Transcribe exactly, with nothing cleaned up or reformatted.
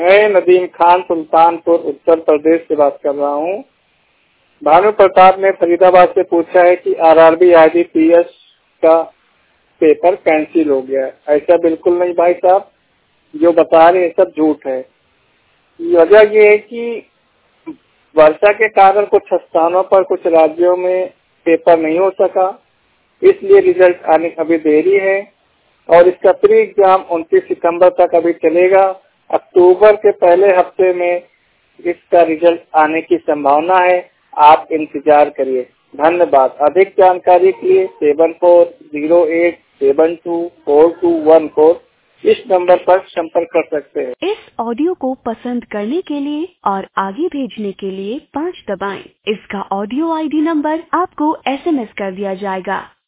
मैं नदीम खान सुल्तानपुर उत्तर प्रदेश से बात कर रहा हूँ। भानु प्रताप ने फरीदाबाद से पूछा है कि आरआरबी आईबीपीएस का पेपर कैंसिल हो गया है। ऐसा बिल्कुल नहीं भाई साहब, जो बता रहे हैं सब झूठ है। वजह ये है कि वर्षा के कारण कुछ स्थानों पर कुछ राज्यों में पेपर नहीं हो सका, इसलिए रिजल्ट आने अभी देरी है और इसका प्री एग्जाम उनतीस सितंबर तक अभी चलेगा। अक्टूबर के पहले हफ्ते में इसका रिजल्ट आने की संभावना है, आप इंतजार करिए। धन्यवाद। अधिक जानकारी के लिए seven four zero eight seven two four two one four इस नंबर पर संपर्क कर सकते हैं। इस ऑडियो को पसंद करने के लिए और आगे भेजने के लिए पाँच दबाएं। इसका ऑडियो आईडी नंबर आपको एसएमएस कर दिया जाएगा।